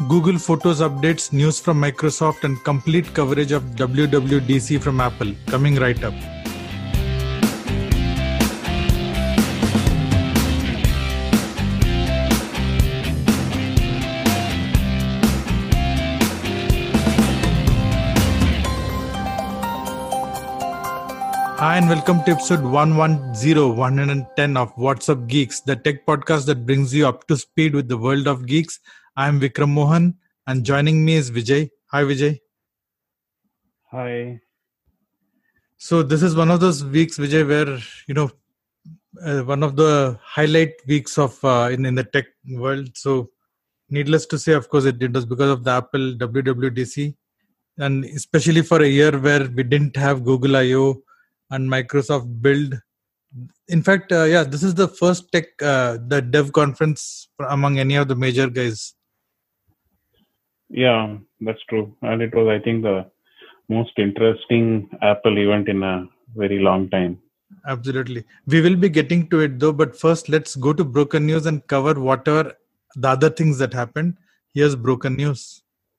Google Photos updates, news from Microsoft, and complete coverage of WWDC from Apple coming right up. Hi and welcome to episode 110 of What's Up Geeks, the tech podcast that brings you up to speed with the world of geeks. I'm Vikram Mohan and joining me is Vijay. Hi Vijay. Hi. So this is one of those weeks, Vijay, where, one of the highlight weeks of in the tech world. So needless to say, of course, it was because of the Apple WWDC, and especially for a year where we didn't have Google I/O and Microsoft Build. In fact, this is the first the dev conference among any of the major guys. Yeah, that's true. And it was, I think, the most interesting Apple event in a very long time. Absolutely. We will be getting to it though, but first let's go to broken news and cover whatever the other things that happened. Here's broken news.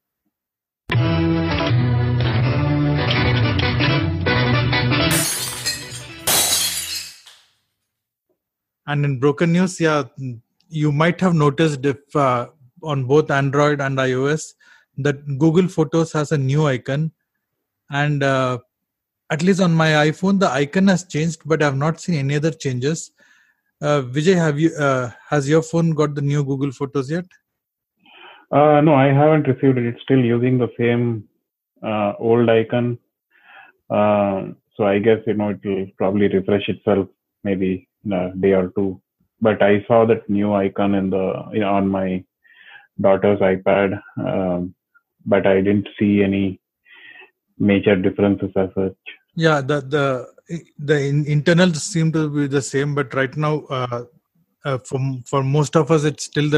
And in broken news, you might have noticed if on both Android and iOS that Google Photos has a new icon. And at least on my iPhone, the icon has changed, but I've not seen any other changes. Vijay, has your phone got the new Google Photos yet? No, I haven't received it. It's still using the same old icon. So I guess, it will probably refresh itself maybe in a day or two. But I saw that new icon on my daughter's iPad, but I didn't see any major differences as such. Yeah, the internals seem to be the same, but right now, for most of us, it's still the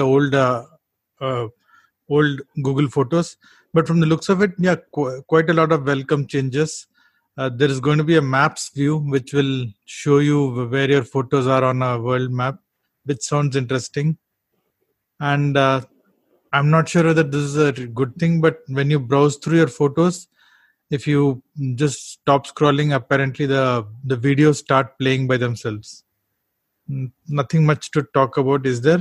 old Google Photos. But from the looks of it, quite a lot of welcome changes. There is going to be a maps view which will show you where your photos are on a world map, which sounds interesting. And I'm not sure whether this is a good thing, but when you browse through your photos, if you just stop scrolling, apparently the videos start playing by themselves. Nothing much to talk about, is there?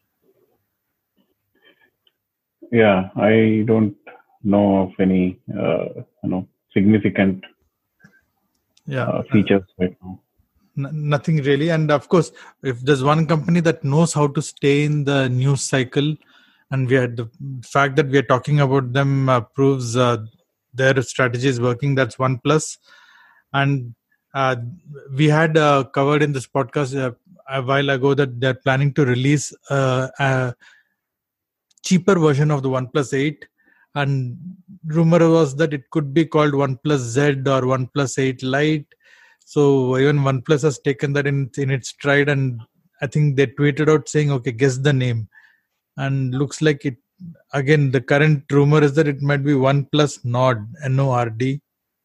Yeah, I don't know of any significant features right now. Nothing really. And of course, if there's one company that knows how to stay in the news cycle, and the fact that we are talking about them proves their strategy is working, that's OnePlus. And we had covered in this podcast a while ago that they're planning to release a cheaper version of the OnePlus 8, and rumor was that it could be called OnePlus Z or OnePlus 8 Lite. So even OnePlus has taken that in its stride, and I think they tweeted out saying, okay, guess the name. And looks like it, again, the current rumor is that it might be OnePlus Nord, Nord.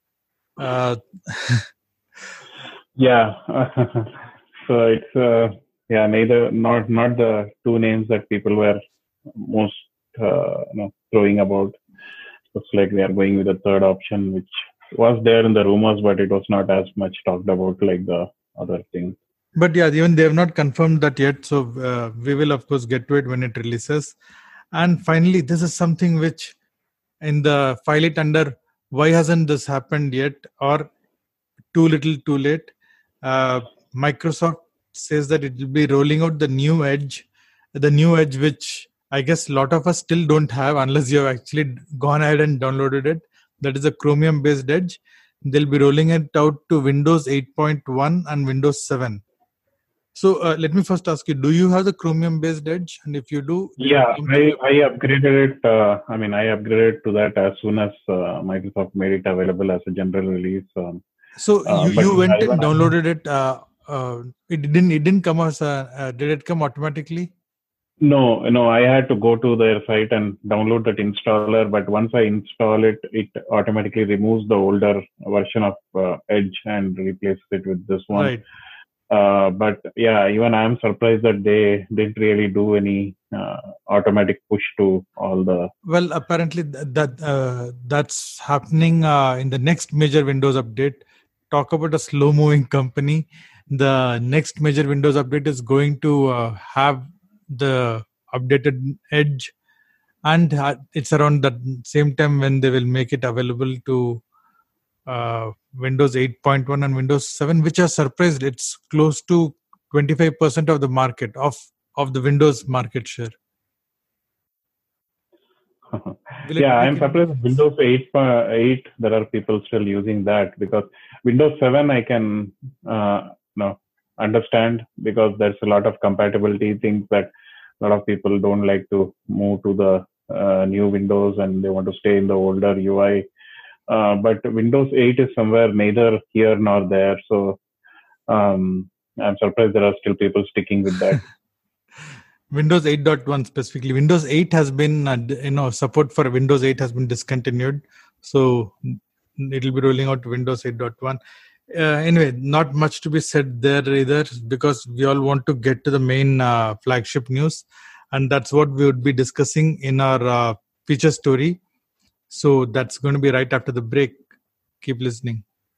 Yeah. So it's not the two names that people were most throwing about. Looks like they are going with a third option, which was there in the rumors, but it was not as much talked about like the other thing. But even they have not confirmed that yet, so we will of course get to it when it releases. And finally, this is something which in the file it under why hasn't this happened yet, or too little too late. Microsoft says that it will be rolling out the new Edge which I guess a lot of us still don't have unless you have actually gone ahead and downloaded it. That is a Chromium based Edge. They'll be rolling it out to Windows 8.1 and Windows 7. So let me first ask you, do you have the Chromium based Edge? And if you do, I upgraded it. I upgraded to that as soon as Microsoft made it available as a general release. So you went and downloaded it. It didn't come as did it come automatically? No, I had to go to their site and download that installer. But once I install it, it automatically removes the older version of Edge and replaces it with this one. Right. But yeah, even I'm surprised that they didn't really do any automatic push to all the. Well, apparently that's happening in the next major Windows update. Talk about a slow-moving company. The next major Windows update is going to have the updated Edge, and it's around the same time when they will make it available to Windows 8.1 and Windows 7, which are surprised. It's close to 25% of the market of the Windows market share. Will it Yeah, make I'm surprised Windows 8, there are people still using that, because Windows 7 I can no understand, because there's a lot of compatibility things that a lot of people don't like to move to the new Windows and they want to stay in the older UI. But Windows 8 is somewhere neither here nor there. So I'm surprised there are still people sticking with that. Windows 8.1 specifically. Windows 8 has been, support for Windows 8 has been discontinued. So it'll be rolling out to Windows 8.1. Anyway, not much to be said there either, because we all want to get to the main flagship news. And that's what we would be discussing in our feature story. So that's going to be right after the break. Keep listening.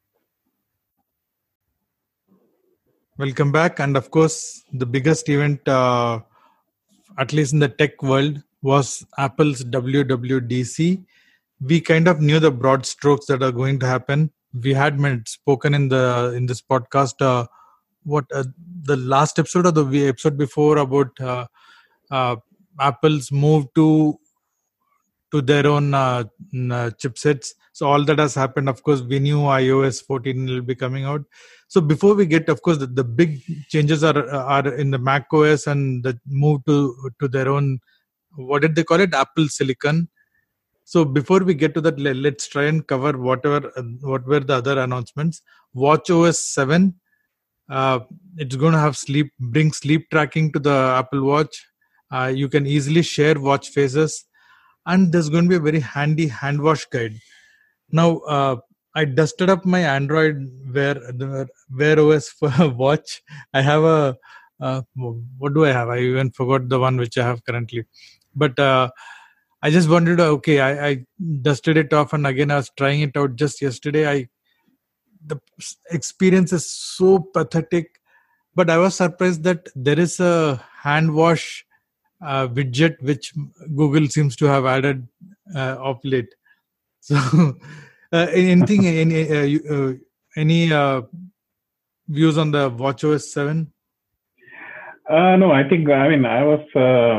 Welcome back. And of course, the biggest event, at least in the tech world, was Apple's WWDC. We kind of knew the broad strokes that are going to happen. We had spoken in this podcast, the last episode or the episode before, about Apple's move to their own chipsets. So all that has happened. Of course, we knew iOS 14 will be coming out. So before we get, of course, the big changes are in the Mac OS and the move to their own, what did they call it? Apple Silicon. So before we get to that, let's try and cover what were the other announcements. WatchOS 7, it's going to have bring sleep tracking to the Apple Watch. You can easily share watch faces, and there's going to be a very handy hand wash guide. Now, I dusted up my Android Wear OS for a watch. I have what do I have? I even forgot the one which I have currently. But I just wondered, okay, I dusted it off, and again I was trying it out just yesterday. The experience is so pathetic, but I was surprised that there is a hand wash widget which Google seems to have added of late. So, anything, any views on the WatchOS 7? No, I was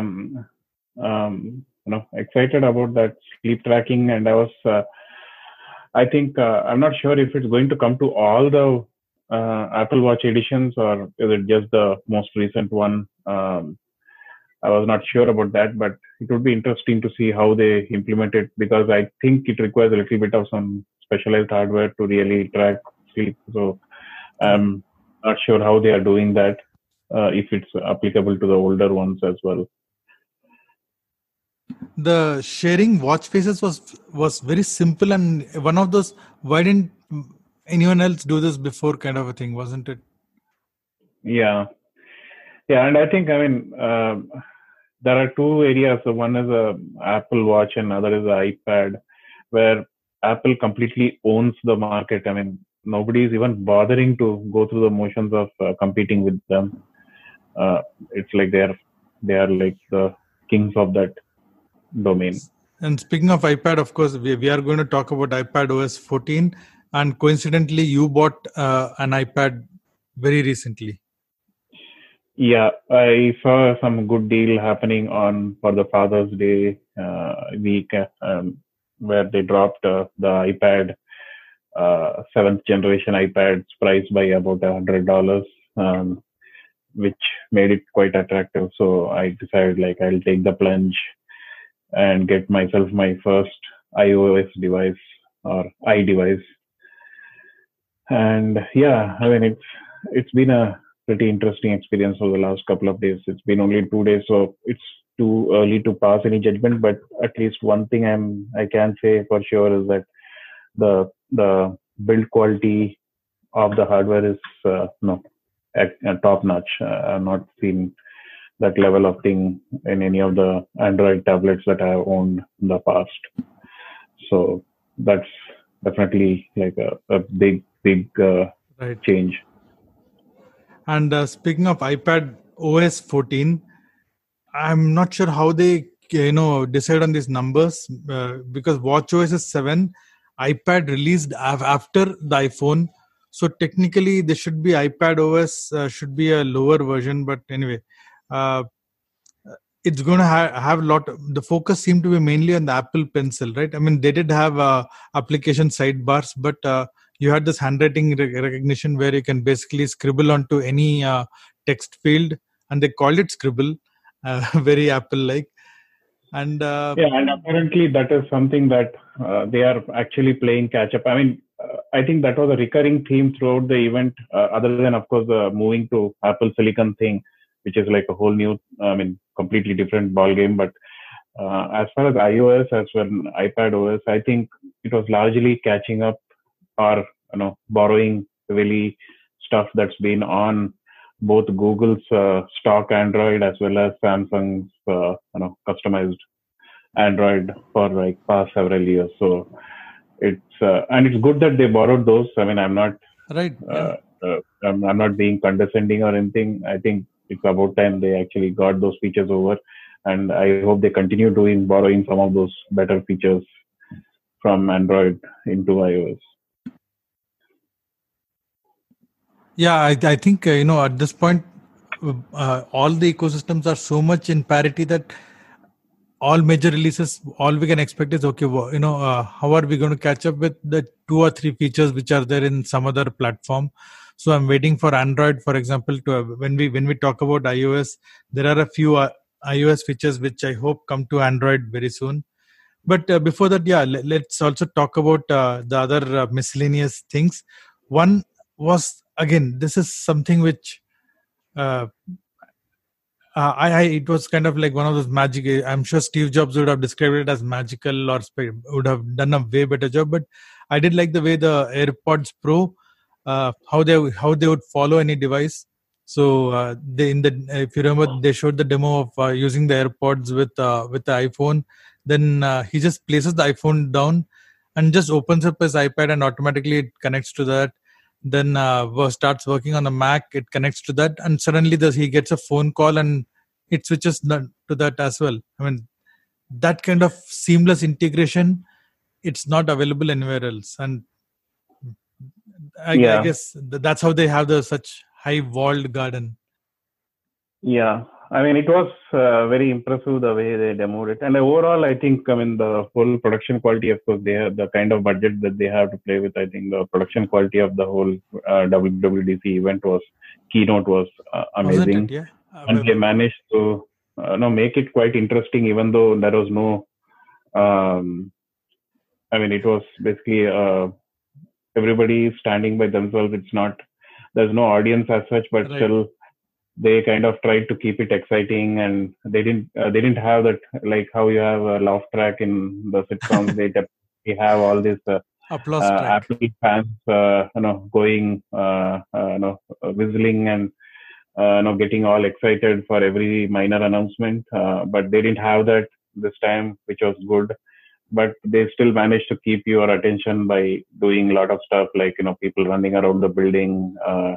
excited about that sleep tracking, and I was. I'm not sure if it's going to come to all the Apple Watch editions, or is it just the most recent one. I was not sure about that, but it would be interesting to see how they implement it, because I think it requires a little bit of some specialized hardware to really track sleep. So I'm not sure how they are doing that, if it's applicable to the older ones as well. The sharing watch faces was very simple, and one of those, why didn't anyone else do this before kind of a thing, wasn't it? Yeah, and I think there are two areas. So one is a Apple Watch and other is an iPad, where Apple completely owns the market. I mean, nobody is even bothering to go through the motions of competing with them. It's like they are like the kings of that domain. And speaking of iPad, of course, we are going to talk about iPad OS 14. And coincidentally, you bought an iPad very recently. Yeah, I saw some good deal happening for the Father's Day week, where they dropped the iPad, 7th generation iPads, priced by about $100, which made it quite attractive. So I decided, like, I'll take the plunge and get myself my first iOS device or iDevice. And yeah, I mean, it's been a pretty interesting experience for the last couple of days. It's been only 2 days, so it's too early to pass any judgment. But at least one thing I can say for sure is that the build quality of the hardware is top notch. I've not seen that level of thing in any of the Android tablets that I have owned in the past. So that's definitely like a big Right. change. And speaking of iPad OS 14, I'm not sure how they decide on these numbers because WatchOS is 7, iPad released after the iPhone, so technically there should be iPad OS should be a lower version. But anyway, uh, it's going to have a lot. The focus seemed to be mainly on the Apple Pencil, right? I mean, they did have application sidebars, but you had this handwriting recognition where you can basically scribble onto any text field, and they called it Scribble, very Apple-like. And Yeah, and apparently that is something that they are actually playing catch up. I mean, I think that was a recurring theme throughout the event, other than, of course, the moving to Apple Silicon thing, which is like a whole new, I mean, completely different ball game. But as far as iOS, as well iPad OS, I think it was largely catching up or borrowing really stuff that's been on both Google's stock Android as well as Samsung's customized Android for like past several years. So it's and it's good that they borrowed those. I mean, I'm not right, I'm not being condescending or anything. I think it's about time they actually got those features over, and I hope they continue borrowing some of those better features from Android into iOS. Yeah, I think at this point, all the ecosystems are so much in parity that all major releases, all we can expect is okay. How are we going to catch up with the 2 or 3 features which are there in some other platform? So I'm waiting for Android, for example, to when we talk about iOS, there are a few iOS features which I hope come to Android very soon. But before that, yeah, let's also talk about the other miscellaneous things. One was, again, this is something which it was kind of like one of those magic. I'm sure Steve Jobs would have described it as magical or would have done a way better job. But I did like the way the AirPods Pro, how they would follow any device. So if you remember, they showed the demo of using the AirPods with the iPhone. Then he just places the iPhone down and just opens up his iPad, and automatically it connects to that. Then starts working on a Mac, it connects to that, and suddenly he gets a phone call and it switches to that as well. I mean, that kind of seamless integration, it's not available anywhere else. And I guess that's how they have such high walled garden. Yeah, I mean, it was very impressive the way they demoed it. And overall, I think, I mean, the whole production quality, of course, they have the kind of budget that they have to play with. I think the production quality of the whole WWDC event keynote was amazing. It? Yeah. And they managed to make it quite interesting, even though there was no, I mean, it was basically everybody standing by themselves. There's no audience as such, but still, they kind of tried to keep it exciting, and they didn't have that, like how you have a laugh track in the sitcoms. They definitely have all this applause track. Apple fans, going, whistling and getting all excited for every minor announcement. But they didn't have that this time, which was good. But they still managed to keep your attention by doing a lot of stuff, like people running around the building,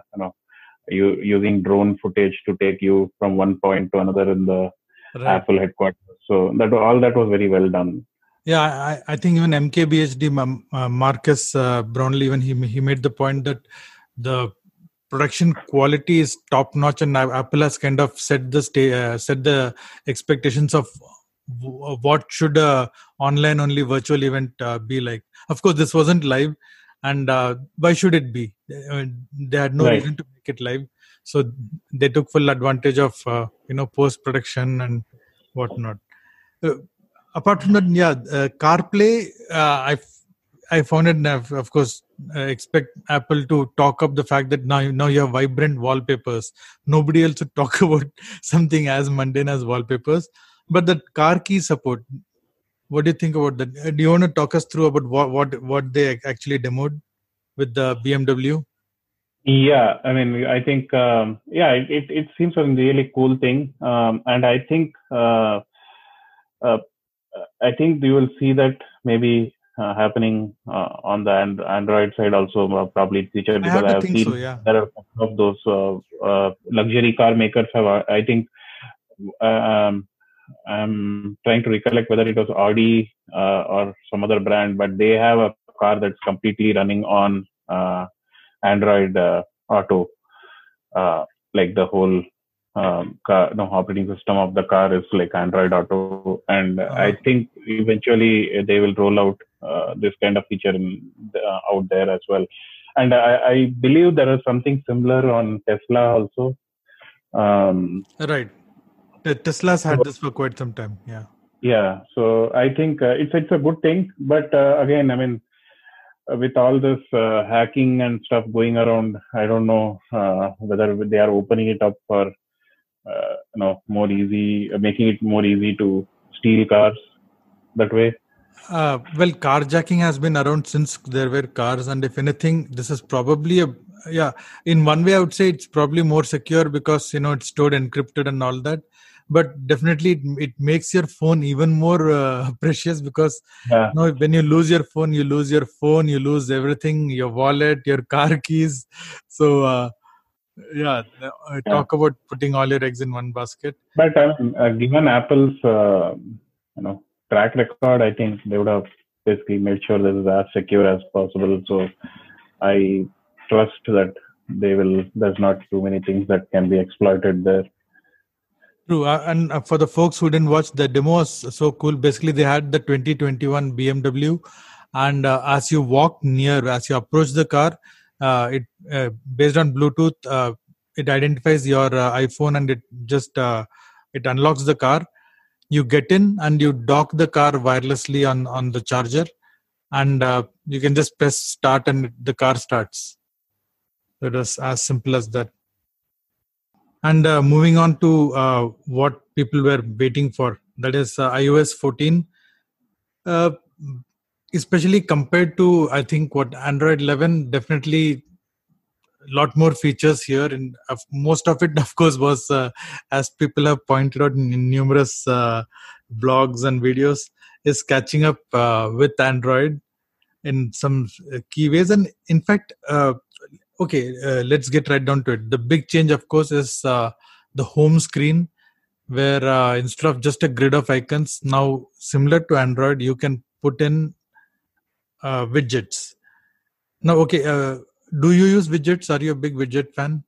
using drone footage to take you from one point to another in the Apple headquarters. So all that was very well done. Yeah, I think even MKBHD Marcus Brownlee, even he made the point that the production quality is top notch, and Apple has kind of set the expectations of what should a online only virtual event be like. Of course, this wasn't live, and why should it be? They had no reason to make it live, so they took full advantage of post production and whatnot. Apart from that, CarPlay, I found it, of course, expect Apple to talk up the fact that now you have vibrant wallpapers. Nobody else would talk about something as mundane as wallpapers. But the car key support, what do you think about that? Do you want to talk us through about what they actually demoed with the BMW? Yeah, I mean, I think, yeah, it seems a really cool thing. And uh, I think you will see that maybe happening on the Android side also, probably in future, I because have I to have think so. seen Yeah. there are a couple of those luxury car makers have, I think, um, I'm trying to recollect whether it was Audi or some other brand, but they have a car that's completely running on Android Auto, uh, like the whole car, no, operating system of the car is like Android Auto, and I Uh, think eventually they will roll out this kind of feature out there as well. And I believe there is something similar on Tesla also. Um, right. Tesla's so had this for quite some time. Yeah. yeah, so I think it's a good thing, but again, I mean, with all this hacking and stuff going around, I don't know whether they are opening it up for more easy, making it more easy to steal cars that way. Well, carjacking has been around since there were cars, and if anything, this is probably a yeah. In one way, I would say it's probably more secure because it's stored encrypted and all that. But definitely, it makes your phone even more precious because Yeah, when you lose your phone, you lose your phone, you lose everything, your wallet, your car keys. So yeah, yeah. talk about putting all your eggs in one basket. But I mean, given Apple's track record, I think they would have basically made sure this is as secure as possible. So I trust that they will. There's not too many things that can be exploited there. True, and for the folks who didn't watch, the demo was so cool. Basically, they had the 2021 BMW, and as you walk near, as you approach the car, it based on Bluetooth, it identifies your iPhone, and it unlocks the car. You get in and you dock the car wirelessly on the charger, and you can just press start, and the car starts. It was as simple as that. And moving on to what people were waiting for, that is iOS 14, uh, especially compared to, I think, what Android 11, definitely a lot more features here. And most of it, of course, was, as people have pointed out in numerous blogs and videos, is catching up with Android in some key ways. And in fact, okay, let's get right down to it. The big change, of course, is the home screen, where instead of just a grid of icons, now similar to Android, you can put in widgets. Now, okay, do you use widgets? Are you a big widget fan?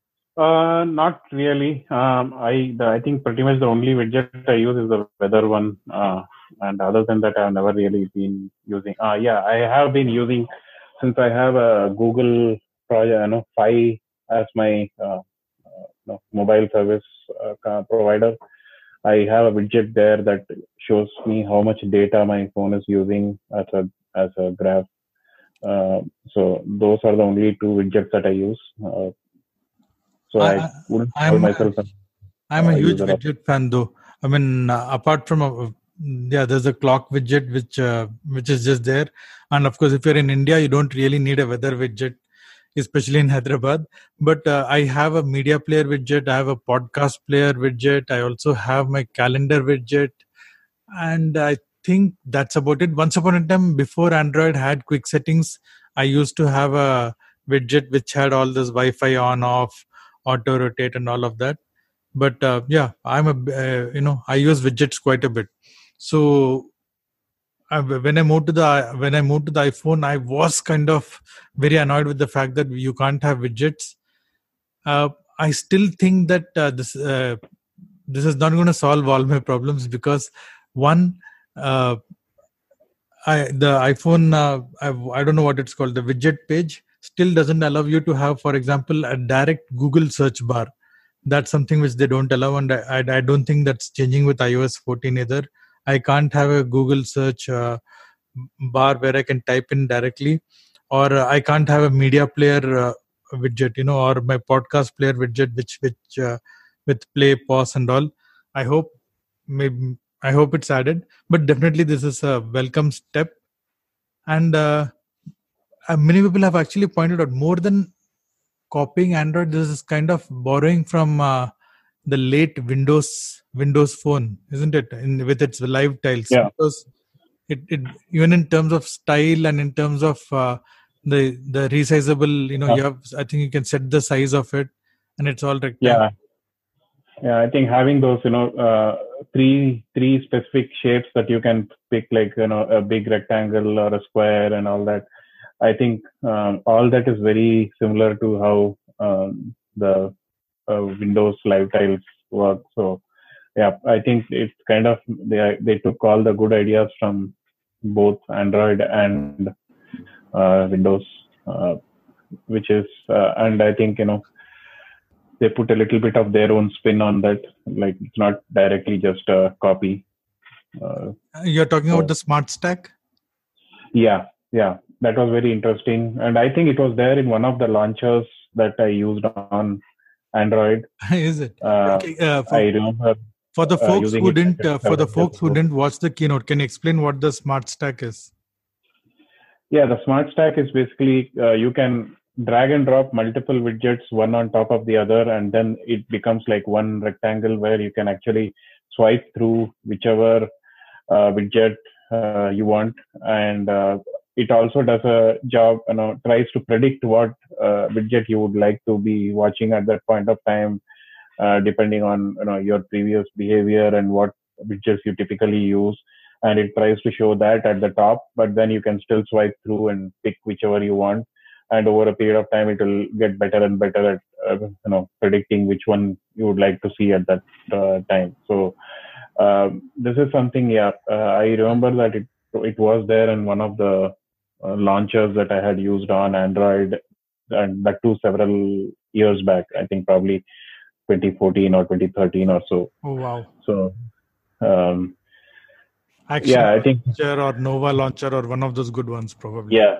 Not really. I think pretty much the only widget I use is the weather one, and other than that, I've never really been using. Yeah, I have been using, since I have a Google project, Fi as my mobile service provider. I have a widget there that shows me how much data my phone is using as a graph. Uh, so those are the only two widgets that I use. So I, I I wouldn't call I'm myself I'm a a huge user of. widget fan, though. I mean, apart from yeah, there's a clock widget which is just there, and of course, if you're in India, you don't really need a weather widget, especially in Hyderabad. But I have a media player widget, I have a podcast player widget, I also have my calendar widget, and I think that's about it. Once upon a time, before Android had quick settings, I used to have a widget which had all this Wi-Fi on, off, auto rotate, and all of that. But yeah, I use widgets quite a bit. So when I moved to the iPhone, I was kind of very annoyed with the fact that you can't have widgets. uh, I still think that this is not going to solve all my problems, because one, uh, the iPhone, I don't know what it's called, the widget page still doesn't allow you to have, for example, a direct Google search bar. That's something which they don't allow, and I don't think that's changing with iOS 14 either. I can't have a Google search bar where I can type in directly, or I can't have a media player widget, or my podcast player widget, which with play, pause, and all. I hope maybe I hope it's added, but definitely this is a welcome step. And many people have actually pointed out, more than copying Android. This is kind of borrowing from the late Windows Phone, isn't it? With its live tiles, Yeah. because it even in terms of style and in terms of the resizable, you have, I think you can set the size of it, and it's all rectangle. Yeah. Yeah, I think having those, three specific shapes that you can pick, like, a big rectangle or a square and all that. I think all that is very similar to how the Windows live tiles work. So yeah, I think it's kind of they took all the good ideas from both Android and Windows, which is and I think they put a little bit of their own spin on that. Like, it's not directly just a copy. You're talking about the Smart Stack? Yeah, that was very interesting, and I think it was there in one of the launchers that I used on Android. Is it? Okay. I remember for the folks using who it didn't, like for the folks who ago. didn't watch the keynote, can you explain what the Smart Stack is? Yeah, the Smart Stack is basically you can drag and drop multiple widgets one on top of the other, and then it becomes like one rectangle where you can actually swipe through whichever widget you want, and it also does a job, tries to predict what widget you would like to be watching at that point of time, depending on your previous behavior and what widgets you typically use, and it tries to show that at the top, but then you can still swipe through and pick whichever you want, and over a period of time it will get better and better at predicting which one you would like to see at that time. So this is something, I remember that it was there in one of the launchers that I had used on Android, and that too several years back. I think probably 2014 or 2013 or so. Oh wow! So Action I think Launcher or Nova Launcher or one of those good ones probably. Yeah.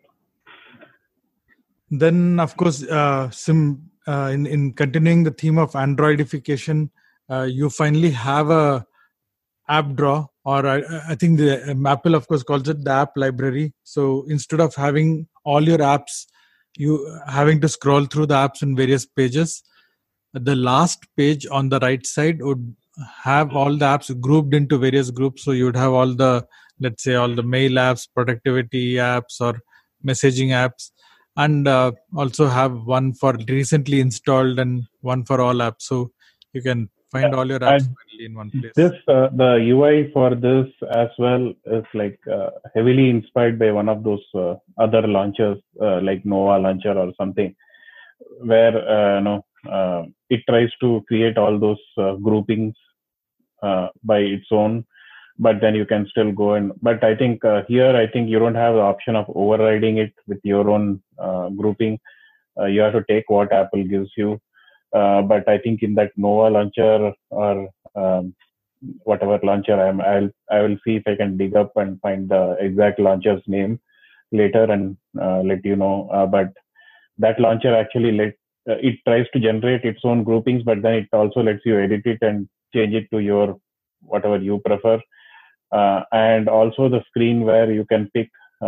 Then of course, in continuing the theme of Androidification, you finally have a app drawer, or I think the Apple of course calls it the app library. So instead of having all your apps, you having to scroll through the apps in various pages, the last page on the right side would have all the apps grouped into various groups. So you would have all the, let's say, all the mail apps, productivity apps, or messaging apps, and also have one for recently installed and one for all apps. So you can find all your apps in one place. This the UI for this as well is like heavily inspired by one of those other launchers, like Nova Launcher or something, where it tries to create all those groupings by its own, but then you can still go and. But I think here, I think you don't have the option of overriding it with your own grouping. You have to take what Apple gives you. But I think in that Nova Launcher or whatever launcher I will see if I can dig up and find the exact launcher's name later and let you know. But that launcher actually it tries to generate its own groupings, but then it also lets you edit it and change it to your whatever you prefer. And also the screen where you can pick,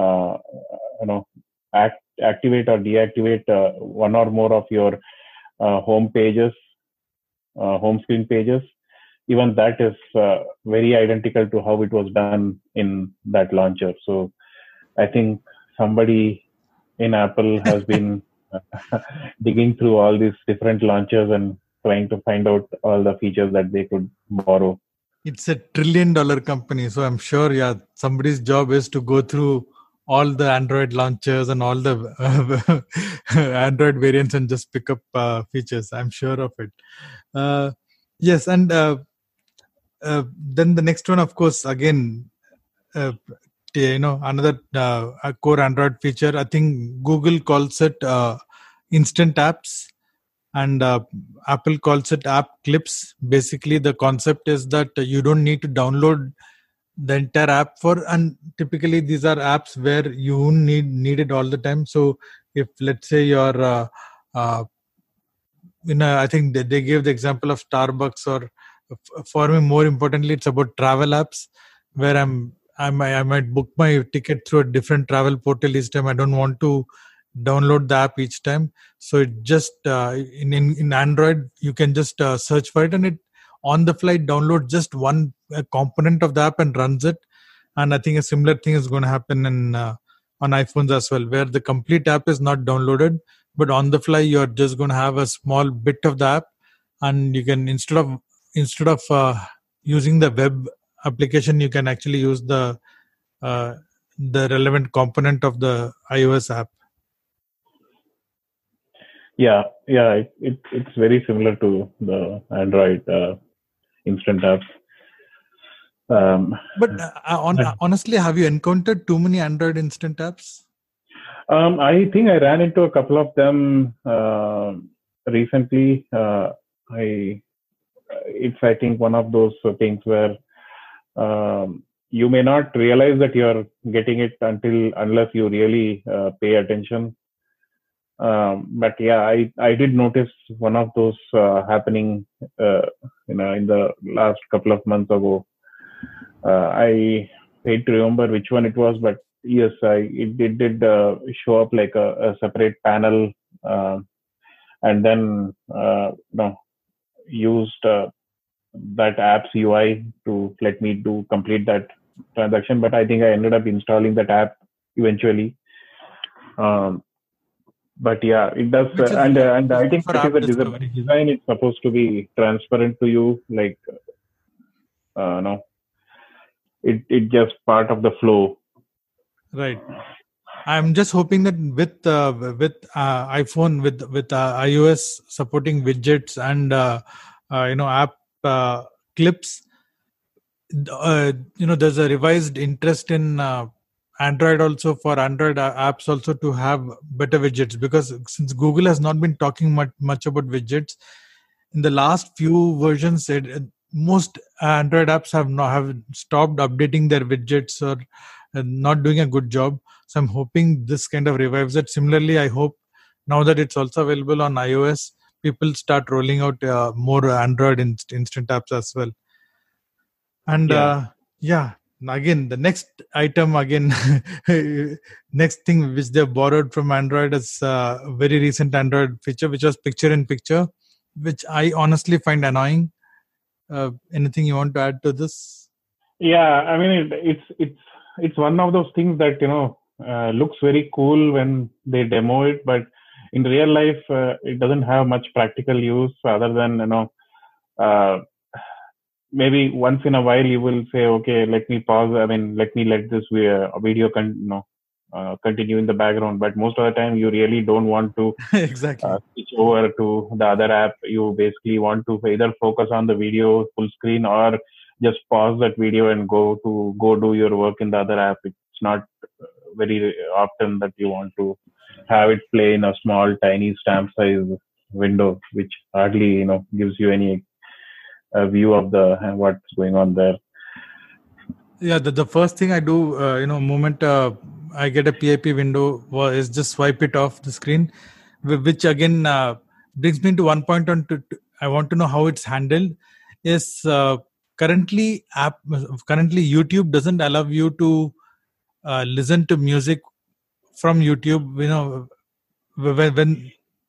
activate or deactivate one or more of your home screen pages. Even that is very identical to how it was done in that launcher. So I think somebody in Apple has been digging through all these different launchers and trying to find out all the features that they could borrow. It's $1 trillion company, so I'm sure, somebody's job is to go through all the Android launchers and all the Android variants and just pick up features. I'm sure of it. Yes, and then the next one, of course, again, another core Android feature. I think Google calls it instant apps, and Apple calls it app clips. Basically, the concept is that you don't need to download the entire app and typically these are apps where you need it all the time. So if, let's say, you're I think they gave the example of Starbucks, or for me, more importantly, it's about travel apps where I might book my ticket through a different travel portal each time. I don't want to download the app each time. So it just in Android you can just search for it, and it on the fly downloads just one component of the app and runs it. And I think a similar thing is going to happen in on iPhones as well, where the complete app is not downloaded, but on the fly you're just going to have a small bit of the app, and you can instead of using the web application, you can actually use uh, the relevant component of the iOS app. Yeah, it's very similar to the Android instant apps. But honestly, have you encountered too many Android instant apps? I think I ran into a couple of them recently. It's I think one of those things where you may not realize that you're getting it unless you really pay attention. But yeah, I did notice one of those happening, in the last couple of months ago. I hate to remember which one it was, but yes, it did show up like a separate panel, and then used that app's UI to let me complete that transaction. But I think I ended up installing that app eventually. But yeah, it does, and I think that is a design. It's supposed to be transparent to you, like no, it just part of the flow. Right. I'm just hoping that with iPhone, with iOS supporting widgets and app clips, there's a revised interest in Android also, for Android apps also to have better widgets, because since Google has not been talking much about widgets in the last few versions, most Android apps have stopped updating their widgets or not doing a good job. So I'm hoping this kind of revives it. Similarly, I hope now that it's also available on iOS, people start rolling out more Android instant apps as well. And again, the next item, next thing which they borrowed from Android is a very recent Android feature, which was picture-in-picture, which I honestly find annoying. Anything you want to add to this? Yeah, I mean, it's one of those things that looks very cool when they demo it, but in real life, it doesn't have much practical use other than maybe once in a while you will say, okay, let me pause. I mean, let this video continue in the background. But most of the time, you really don't want to exactly switch over to the other app. You basically want to either focus on the video full screen or just pause that video and go do your work in the other app. It's not very often that you want to have it play in a small, tiny stamp size window, which hardly gives you any view of what's going on there. Yeah, the first thing I do, moment I get a PIP window, is just swipe it off the screen, which again brings me to one point on I want to know how it's handled. Is currently YouTube doesn't allow you to listen to music from YouTube. When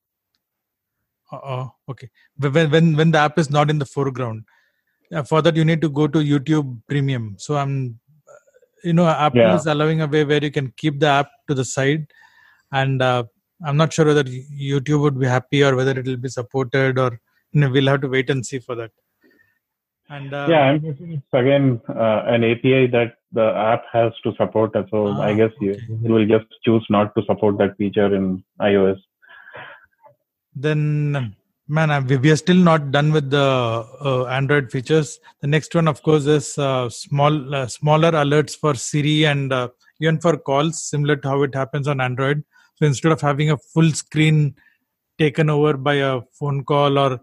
okay, when the app is not in the foreground. For that you need to go to YouTube Premium. So Apple is allowing a way where you can keep the app to the side, and I'm not sure whether YouTube would be happy or whether it will be supported, or we'll have to wait and see for that. And I'm guessing it's again an API that the app has to support. So I guess you will just choose not to support that feature in iOS. Then, man, we are still not done with the Android features. The next one, of course, is smaller alerts for Siri and even for calls, similar to how it happens on Android. So instead of having a full screen taken over by a phone call, or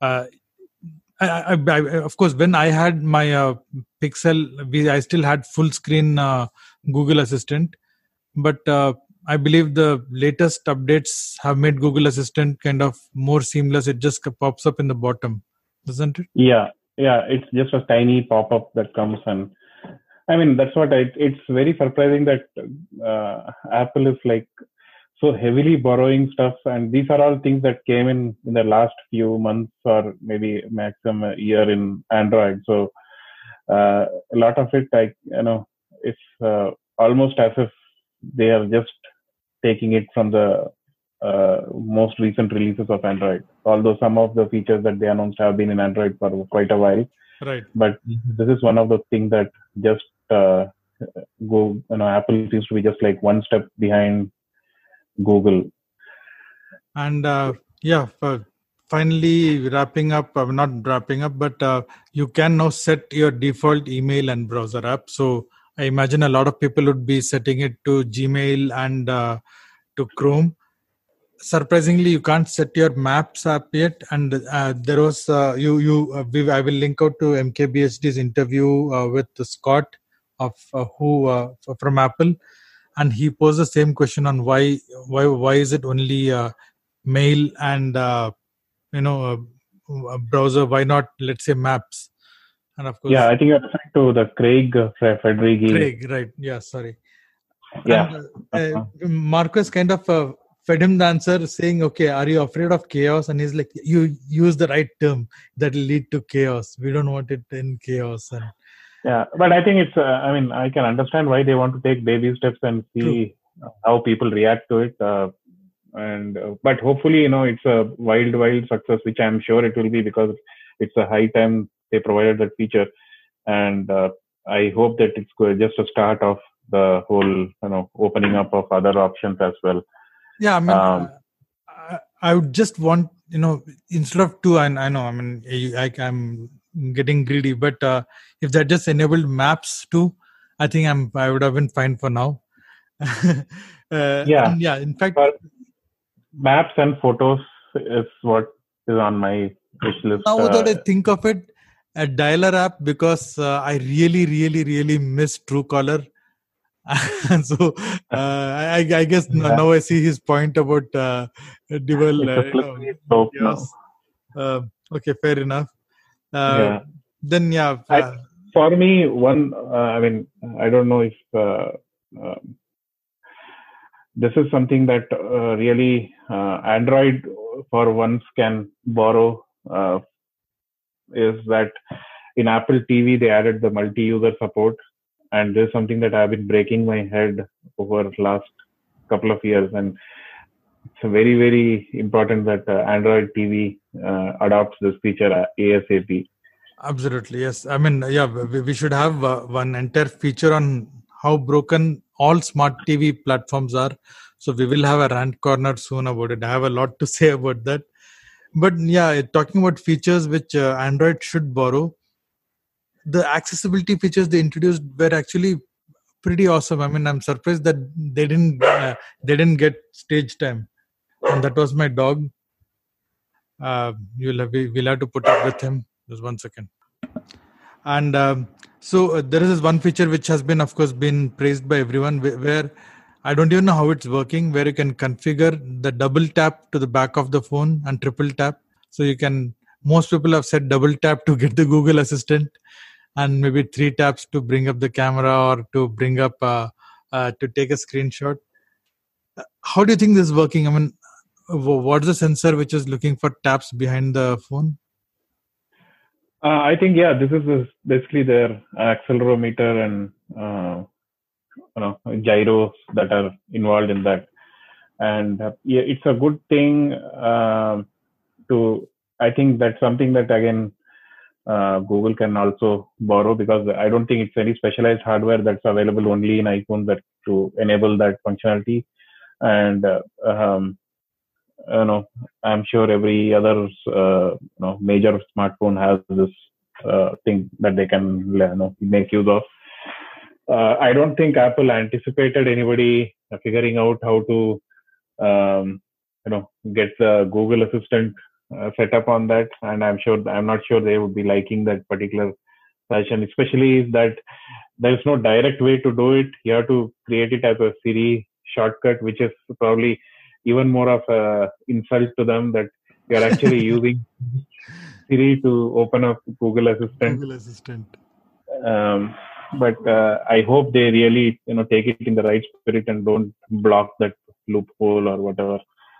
of course, when I had my Pixel, I still had full screen Google Assistant, but I believe the latest updates have made Google Assistant kind of more seamless. It just pops up in the bottom, doesn't it? Yeah. It's just a tiny pop-up that comes, and I mean that's what it's very surprising that Apple is like so heavily borrowing stuff, and these are all things that came in the last few months or maybe maximum a year in Android. So a lot of it, it's almost as if they are just taking it from the most recent releases of Android. Although some of the features that they announced have been in Android for quite a while, Right. but this is one of the things that just Apple seems to be just like one step behind Google. And finally wrapping up, not wrapping up, but you can now set your default email and browser app. So I imagine a lot of people would be setting it to Gmail and to Chrome. Surprisingly, you can't set your Maps app yet. And there was I will link out to MKBHD's interview with Scott of from Apple, and he posed the same question on why is it only mail and a browser, why not, let's say, Maps? And of course, Yeah, I think you're referring to the Craig Federighi. Right, yeah, sorry. Yeah. And Marcus kind of fed him the answer saying, okay, are you afraid of chaos? And he's like, you use the right term, that will lead to chaos, we don't want it in chaos. And yeah, but I think it's I can understand why they want to take baby steps and see how people react to it, but hopefully it's a wild success, which I'm sure it will be, because it's a high time they provided that feature. And I hope that it's just a start of the whole opening up of other options as well. Yeah, I mean, I would just want, instead of two, I know, I mean, I'm getting greedy, but if that just enabled Maps too, I think I would have been fine for now. Yeah, in fact, Maps and Photos is what is on my wish list. Now that I think of it, a dialer app, because I really miss Truecaller. So I guess now I see his point about dual. Yes. Okay, fair enough. Then for me, one. I don't know if this is something that really Android for once can borrow. Is that in Apple TV they added the multi-user support, and this is something that I've been breaking my head over the last couple of years, and it's very important that Android TV adopts this feature ASAP. Absolutely, yes. I mean, we should have one entire feature on how broken all smart TV platforms are. So we will have a rant corner soon about it. I have a lot to say about that. But talking about features which Android should borrow, the accessibility features they introduced were actually pretty awesome. I mean, I'm surprised that they didn't get stage time, and that was my dog. We'll have to put up with him. Just 1 second. And so there is this one feature which has been, of course, been praised by everyone, where I don't even know how it's working, where you can configure the double tap to the back of the phone and triple tap. So most people have said double tap to get the Google Assistant, and maybe 3 taps to bring up the camera or to bring up to take a screenshot. How do you think this is working? I mean, what's the sensor which is looking for taps behind the phone? I think this is basically their accelerometer and gyros that are involved in that, and it's a good thing. I think that's something that again Google can also borrow, because I don't think it's any specialized hardware that's available only in iPhone that to enable that functionality. And I'm sure every other major smartphone has this thing that they can make use of. I don't think Apple anticipated anybody figuring out how to get the Google Assistant set up on that, and I'm not sure they would be liking that particular session, especially that there's no direct way to do it. You have to create it as a Siri shortcut, which is probably even more of a insult to them, that you're actually using Siri to open up Google Assistant. But I hope they really take it in the right spirit and don't block that loophole or whatever.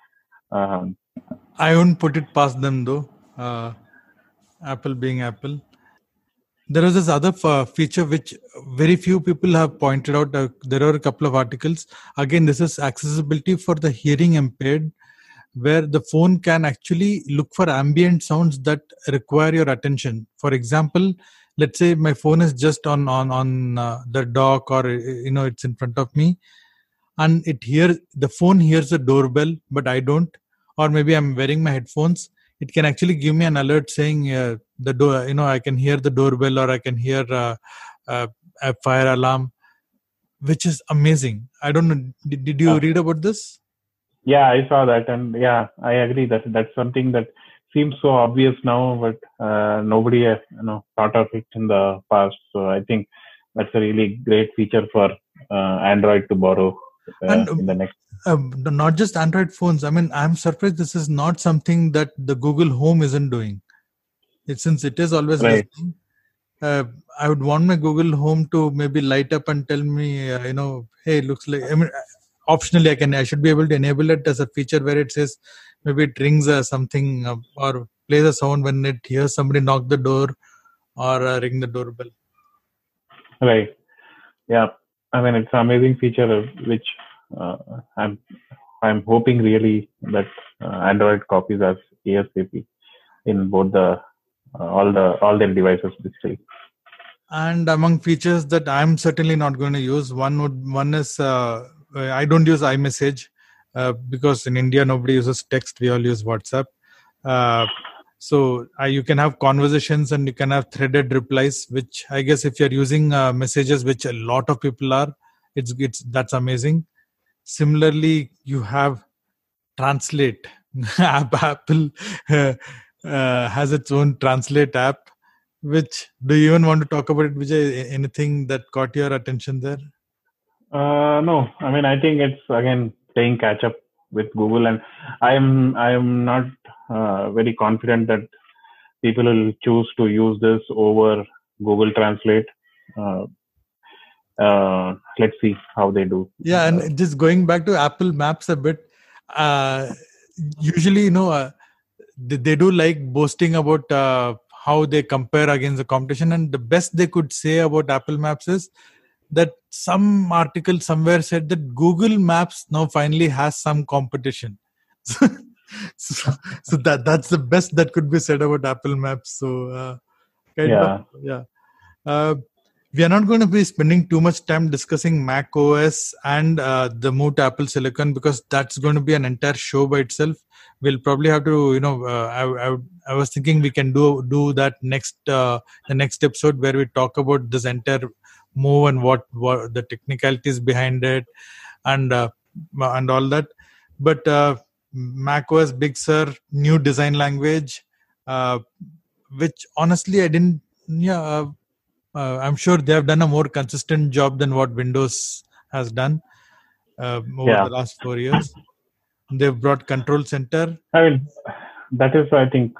I won't put it past them though. Apple being Apple. There was this other feature which very few people have pointed out. There are a couple of articles. Again, this is accessibility for the hearing impaired, where the phone can actually look for ambient sounds that require your attention. For example, let's say my phone is just on the dock, or it's in front of me, and the phone hears the doorbell, but I don't, or maybe I'm wearing my headphones. It can actually give me an alert saying the door. I can hear the doorbell, or I can hear a fire alarm, which is amazing. I don't know. Did you read about this? Yeah, I saw that, and yeah, I agree that that's something that seems so obvious now, but nobody thought of it in the past. So I think that's a really great feature for Android to borrow in the next. Not just Android phones. I mean, I'm surprised this is not something that the Google Home isn't doing. Since it is always right. listening. I would want my Google Home to maybe light up and tell me, hey, looks like. I mean, optionally, I should be able to enable it as a feature where it says maybe it rings something or plays a sound when it hears somebody knock the door or ring the doorbell. Right. Yeah. I mean, it's an amazing feature which I'm hoping really that Android copies as ASAP in both all their devices digitally. And among features that I'm certainly not going to use, one is I don't use iMessage because in India nobody uses text. We all use WhatsApp. So you can have conversations and you can have threaded replies, which I guess if you're using messages, which a lot of people are, that's amazing. Similarly, you have Translate. Apple has its own Translate app. Which, do you even want to talk about it, Vijay? Anything that caught your attention there? No, I mean, I think it's again playing catch up with Google, and I am not very confident that people will choose to use this over Google Translate. Let's see how they do. Yeah, and just going back to Apple Maps a bit, usually, they do like boasting about how they compare against the competition, and the best they could say about Apple Maps is that some article somewhere said that Google Maps now finally has some competition. so that's the best that could be said about Apple Maps. So we are not going to be spending too much time discussing Mac OS and the move to Apple Silicon, because that's going to be an entire show by itself. We'll probably have to, I was thinking we can do that the next episode where we talk about this entire move and what the technicalities behind it and all that. But Mac OS Big Sur, new design language, which honestly I didn't. I'm sure they have done a more consistent job than what Windows has done over the last 4 years. They've brought Control Center. I mean, that is, I think,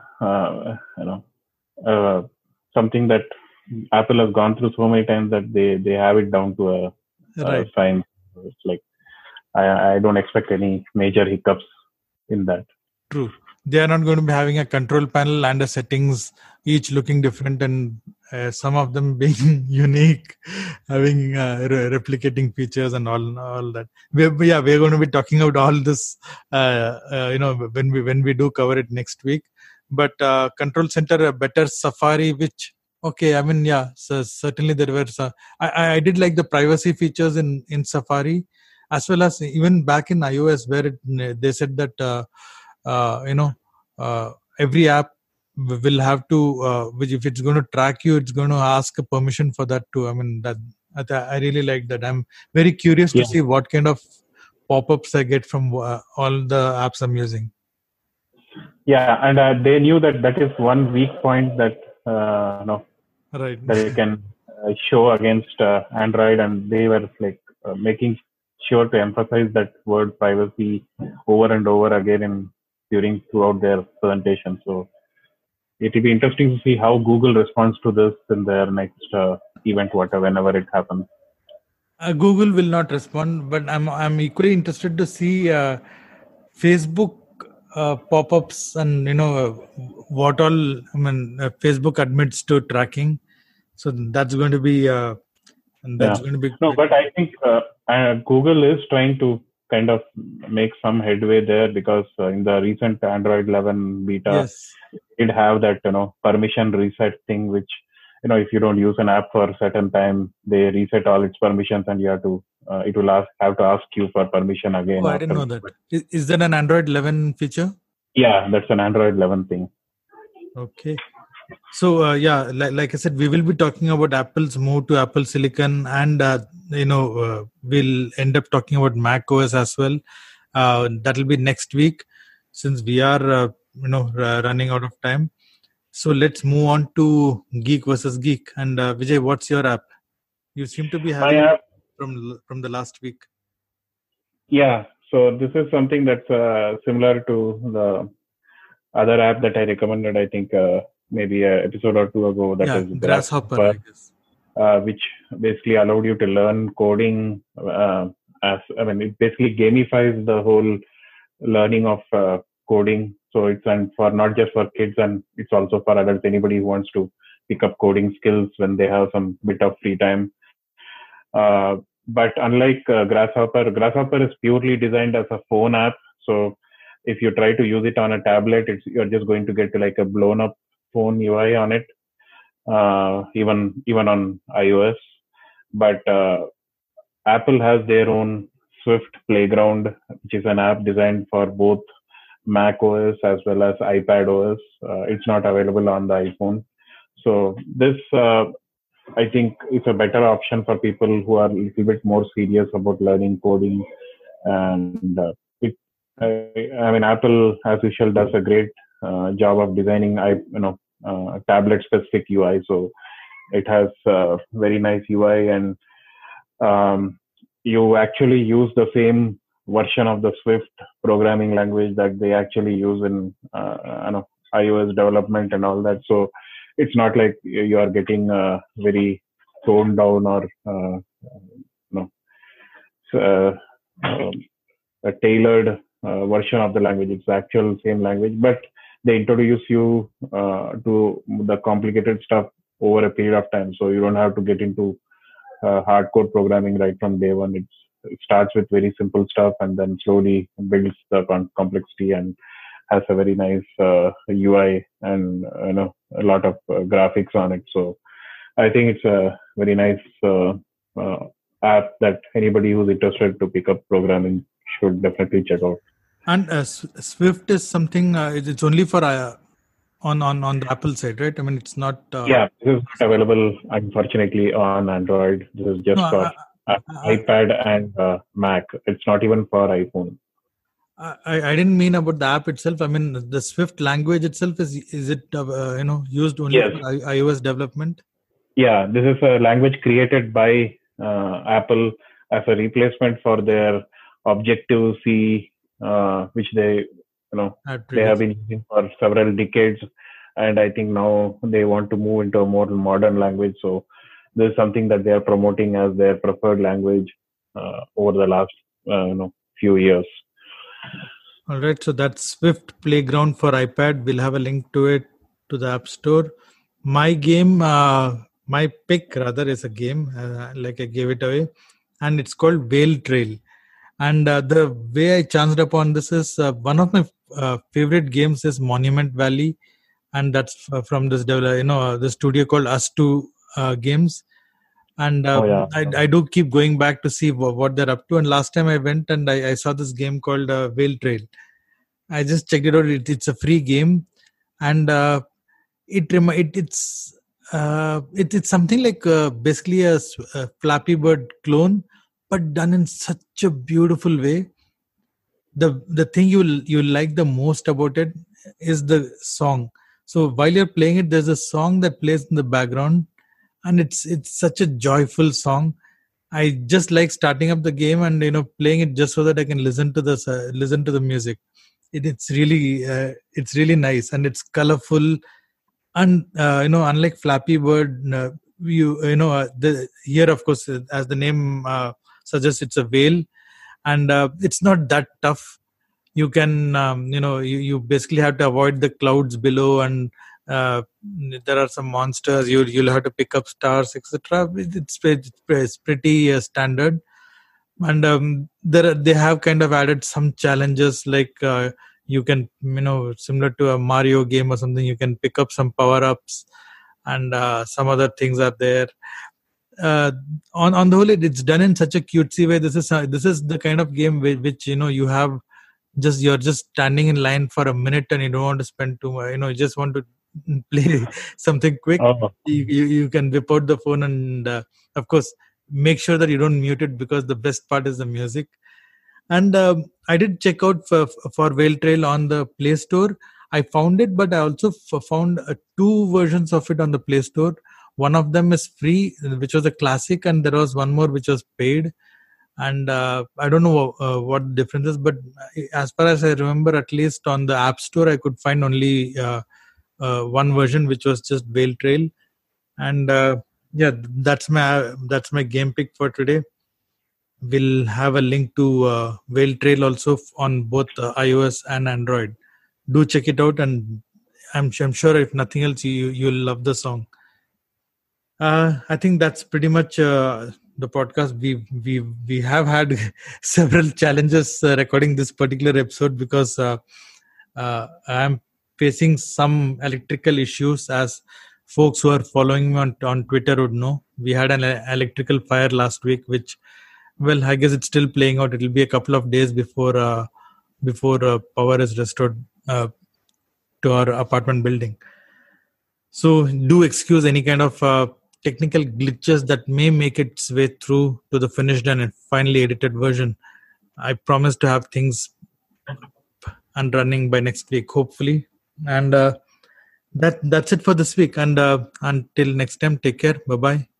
something that Apple has gone through so many times that they have it down to a science. It's like I don't expect any major hiccups in that. True. They are not going to be having a control panel and a settings, each looking different, and some of them being unique, having replicating features and all that. We're going to be talking about all this, when we do cover it next week. But Control Center, a better Safari, which so certainly there were. I did like the privacy features in Safari, as well as even back in iOS, where they said that every app will have to, which if it's going to track you, it's going to ask a permission for that too. I mean, that I really like that. I'm very curious to see what kind of pop-ups I get from all the apps I'm using. Yeah, and they knew that is one weak point that that you can show against Android, and they were like making sure to emphasize that word privacy over and over again throughout their presentation. So it will be interesting to see how Google responds to this in their next event, whenever it happens. Google will not respond, but I'm equally interested to see Facebook pop-ups and what all. I mean, Facebook admits to tracking, so that's going to be Yeah. No, quite but I think Google is trying to kind of make some headway there because in the recent Android 11 beta, yes. it have that permission reset thing, which if you don't use an app for a certain time, they reset all its permissions, and you have to it will have to ask you for permission Oh, again I didn't after. know that. Is that an Android 11 feature? Yeah, that's an Android 11 thing. Okay. So yeah, like I said, we will be talking about Apple's move to Apple Silicon, and we'll end up talking about Mac OS as well. That will be next week, since we are running out of time. So let's move on to Geek versus Geek. And Vijay, what's your app? You seem to be My having app, from the last week. yeah. So this is something that's similar to the other app that I recommended. I think maybe an episode or two ago. That Yeah, is Grasshopper, Grasshopper, I guess. which basically allowed you to learn coding. It basically gamifies the whole learning of coding. So it's and for not just for kids, and it's also for adults. Anybody who wants to pick up coding skills when they have some bit of free time. But unlike Grasshopper is purely designed as a phone app. So if you try to use it on a tablet, you're just going to get like a blown up phone UI on it, even on iOS. But Apple has their own Swift Playground, which is an app designed for both Mac OS as well as iPad OS. It's not available on the iPhone. So this, I think, is a better option for people who are a little bit more serious about learning coding. And Apple, as usual, does a great job of designing, tablet-specific UI. So it has very nice UI, and you actually use the same version of the Swift programming language that they actually use in iOS development and all that. So it's not like you are getting very toned down or a tailored version of the language. It's the actual same language, but they introduce you to the complicated stuff over a period of time. So you don't have to get into hardcore programming right from day one. It starts with very simple stuff and then slowly builds the complexity and has a very nice UI and a lot of graphics on it. So I think it's a very nice app that anybody who's interested to pick up programming should definitely check out. And Swift is something. It's only for on the Apple side, right? I mean, it's not. Yeah, this is not available unfortunately on Android. This is just for iPad and Mac. It's not even for iPhone. I didn't mean about the app itself. I mean the Swift language itself. Is it used only for iOS development? Yeah, this is a language created by Apple as a replacement for their Objective-C, which they have been using for several decades, and I think now they want to move into a more modern language. So this is something that they are promoting as their preferred language over the last few years. All right, so that's Swift Playground for iPad. We'll have a link to it to the App Store. My pick rather is a game, like I gave it away, and it's called Whale Trail. And the way I chanced upon this is one of my favorite games is Monument Valley, and that's from this the studio called Us2 Games. And I do keep going back to see what they're up to. And last time I went and I saw this game called Whale Trail. I just checked it out. It's a free game, and it's something like basically a Flappy Bird clone, but done in such a beautiful way. The thing you like the most about it is the song. So while you're playing it, there's a song that plays in the background, and it's such a joyful song. I just like starting up the game and playing it just so that I can listen to the music. It's really nice, and it's colorful, and unlike Flappy Bird, here, of course, as the name suggests, it's a whale, and it's not that tough. You can you basically have to avoid the clouds below, and there are some monsters. You'll have to pick up stars, etc. It's pretty standard. And they have kind of added some challenges, like you can, similar to a Mario game or something, you can pick up some power ups, and some other things are there. uh, on the whole, it's done in such a cutesy way. This is the kind of game which you have, you're just standing in line for a minute, and you don't want to spend too much. You just want to play something quick. Oh, You can whip out the phone, and of course, make sure that you don't mute it, because the best part is the music. And I did check out for Whale Trail on the Play Store. I found it, but I also found two versions of it on the Play Store. One of them is free, which was a classic, and there was one more which was paid. And I don't know what the difference is, but as far as I remember, at least on the App Store, I could find only one version, which was just Whale Trail. And yeah, that's my game pick for today. We'll have a link to Whale Trail also on both iOS and Android. Do check it out, and I'm sure if nothing else, you'll love the song. I think that's pretty much the podcast. We have had several challenges recording this particular episode, because I'm facing some electrical issues, as folks who are following me on Twitter would know. We had an electrical fire last week, which, well, I guess it's still playing out. It'll be a couple of days before power is restored to our apartment building. So do excuse any kind of technical glitches that may make its way through to the finished and finally edited version. I promise to have things and running by next week, hopefully. And that's it for this week. And until next time, take care. Bye bye.